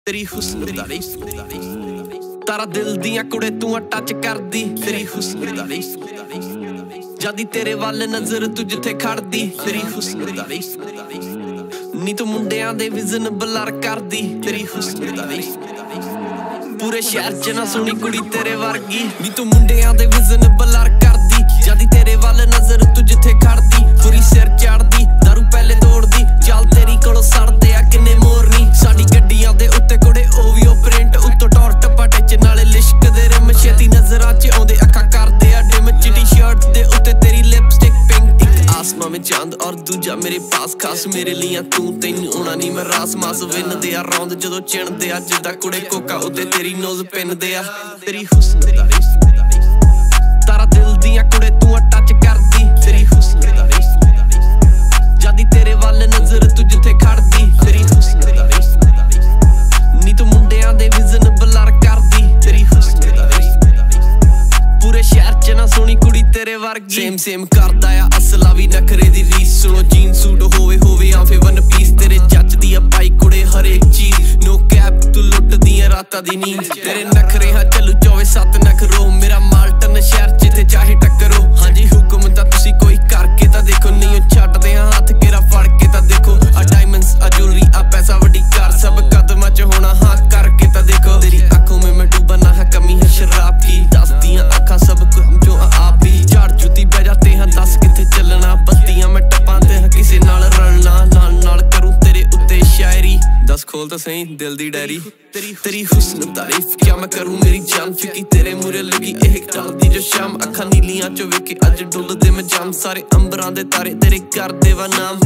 तेरी हुस्न दा तारा दिल दियां कुड़े तू टच करदी तेरी हुस्न दा जदी तेरे वाल नजर तू जिथे खड़दी तेरी हुस्न दा नी तू मुंडियां दे विजन बलर करदी तेरी हुस्न दा पूरे शहर च ना सोहनी कुड़ी तेरे वर्गी नी तू मुंडियां दे विजन बलर करदी जदी तेरे वाल नजर तू जिथे खड़दी पूरी सिर चढ़दी दारू पहले तोड़दी चल तेरी कोलों सड़दे आ किन्ने मोरनी साडी गड्डियां दे उत्ते कुड़े ओवीओ प्रिंट उत्तों टॉर टपाटे च नाले लिश्क दे रिम छेती नजरां च आउंदे अखां करदे आ डिम चिटी शर्ट दे उत्ते तेरी लिपस्टिक पिंक एक आसमां में चांद और दूजा मेरे पास खास मेरे लिए तू तैनू आना नहीं मैं रास मास विनदे आ रौंद जदों चिणदे आ जिद्दां कुड़े कोका उत्ते तेरी नोज पिनदे आ तेरी हुस्न दा तारा दिल दियां कुड़े तू टच करदी तेरी हुस्न दा जदी तेरे वाल नजर तू जिथे खड़दी तेरी हुस्न दा नी तू मुंडियां दे विजन बलर करदी तेरी हुस्न दा पूरे शहर च ना सोहनी कुड़ी तेरे वर्गी सेम करदा आ असला भी नखरे दी रीस सुनो जीन सूट होवे आफे वन पीस तेरे जचदी आ पाई कुड़े हर एक चीज नो कैप तू लुटदी आ रातां दी नींद तेरे नखरे हां चलू 24/7 नखरो मेरा माल्टन शहर जिथे चाहे टक्करो हां जी हुक्म तां तुसी कोई करके तां देखो नहीं छड्डदे आ हत्थ केरा फड़ के तां देखो आ डायमंड्स आ ज्वेलरी आ पैसा वड्डी कार सब कदमां च होना हां करके तां देखो तेरी आंखों में मैं डूबा ना है कमी है शराब की दसदियां आंखां सब कुछ जो आप ही झाड़ जुती बह जाते हैं दस किथे चलना बत्तियां मैं टपां ते हां किसे नाल रलना नाल करूं तेरे उत्ते शायरी दस खोल तो सही दिल दी डायरी तेरी हुस्न तारीफ क्या मैं करूं मेरी जान फिकी तेरे मुरे लगी एक डालदी जो शाम अखां नीलियां चो वेखे अज डुलदे मैं जाम सारे अंबरां दे तारे तेरे कर देवा नाम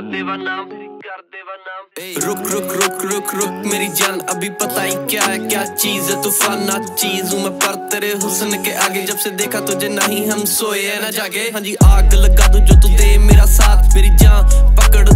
रुक मेरी जान अभी पता ही क्या है क्या चीज है तूफाना चीज हूँ मैं पर तेरे हुस्न के आगे जब से देखा तुझे नहीं हम सोए ना जागे हाँ जी आग लगा दूं जो तू दे मेरा साथ मेरी जान पकड़